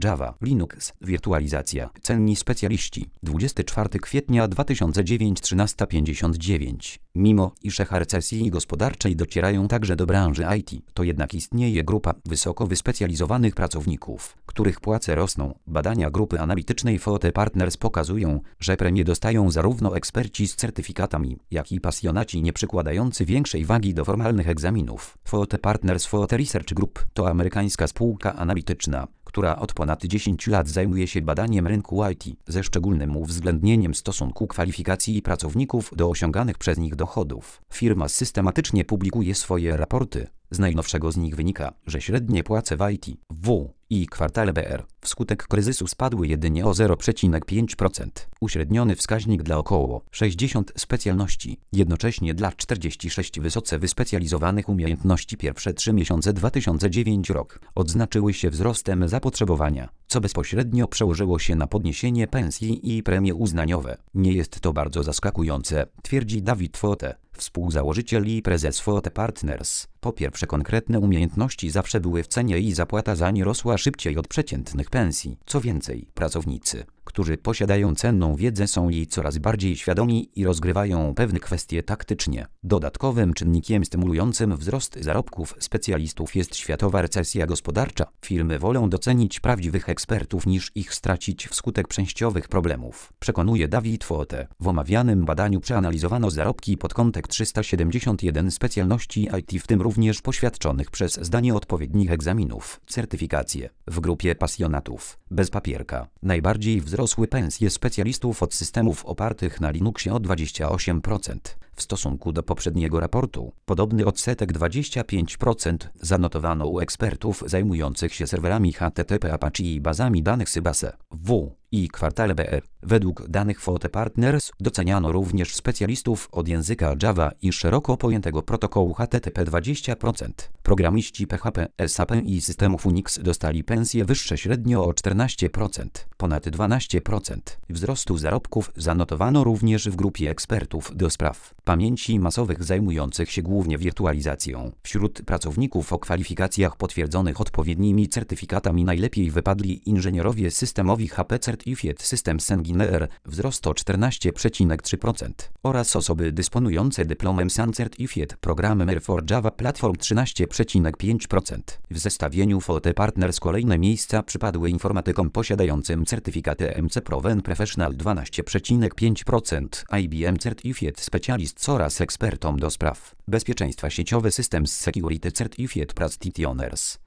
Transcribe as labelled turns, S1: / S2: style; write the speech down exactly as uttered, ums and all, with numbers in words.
S1: Java, Linux, wirtualizacja, cenni specjaliści. dwudziestego czwartego kwietnia dwa tysiące dziewięć trzynaście pięćdziesiąt dziewięć. Mimo iż echa recesji gospodarczej docierają także do branży I T, to jednak istnieje grupa wysoko wyspecjalizowanych pracowników, których płace rosną. Badania grupy analitycznej Forte Partners pokazują, że premie dostają zarówno eksperci z certyfikatami, jak i pasjonaci nie przykładający większej wagi do formalnych egzaminów. Forte Partners Forte Research Group to amerykańska spółka analityczna, która od ponad dziesięciu lat zajmuje się badaniem rynku I T, ze szczególnym uwzględnieniem stosunku kwalifikacji pracowników do osiąganych przez nich dochodów. Firma systematycznie publikuje swoje raporty. Z najnowszego z nich wynika, że średnie płace w I T, W i kwartale B R wskutek kryzysu spadły jedynie o zero przecinek pięć procent. Uśredniony wskaźnik dla około sześćdziesięciu specjalności, jednocześnie dla czterdziestu sześciu wysoce wyspecjalizowanych umiejętności pierwsze trzy miesiące dwa tysiące dziewiąty rok odznaczyły się wzrostem zapotrzebowania, co bezpośrednio przełożyło się na podniesienie pensji i premie uznaniowe. Nie jest to bardzo zaskakujące, twierdzi David Forte, współzałożyciel i prezes Forte Partners. Po pierwsze, konkretne umiejętności zawsze były w cenie i zapłata za nie rosła szybciej od przeciętnych pensji. Co więcej, pracownicy, którzy posiadają cenną wiedzę, są jej coraz bardziej świadomi i rozgrywają pewne kwestie taktycznie. Dodatkowym czynnikiem stymulującym wzrost zarobków specjalistów jest światowa recesja gospodarcza. Firmy wolą docenić prawdziwych ekspertów niż ich stracić wskutek przejściowych problemów, przekonuje David Forte. W omawianym badaniu przeanalizowano zarobki pod kątem trzysta siedemdziesiąt jeden specjalności I T, w tym również poświadczonych przez zdanie odpowiednich egzaminów, certyfikacje. W grupie pasjonatów, bez papierka, najbardziej wzrosły pensje specjalistów od systemów opartych na Linuxie o dwadzieścia osiem procent. W stosunku do poprzedniego raportu, podobny odsetek dwadzieścia pięć procent zanotowano u ekspertów zajmujących się serwerami H T T P Apache i bazami danych Sybase, W i kwartale B R. Według danych Forte Partners doceniano również specjalistów od języka Java i szeroko pojętego protokołu H T T P dwadzieścia procent. Programiści P H P, S A P i systemów Unix dostali pensje wyższe średnio o czternaście procent, ponad dwanaście procent. Wzrostu zarobków zanotowano również w grupie ekspertów do spraw pamięci masowych zajmujących się głównie wirtualizacją. Wśród pracowników o kwalifikacjach potwierdzonych odpowiednimi certyfikatami najlepiej wypadli inżynierowie systemowi H P Certified Systems Engineer, wzrost o czternaście przecinek trzy procent, oraz osoby dysponujące dyplomem Sun Certified Programmer for Java Platform trzynaście przecinek pięć procent. W zestawieniu Forte Partners kolejne miejsca przypadły informatykom posiadającym certyfikaty M C Proven Professional dwanaście przecinek pięć procent, I B M Certified Specialist oraz ekspertom do spraw bezpieczeństwa sieciowe Systems Security Certified Practitioners.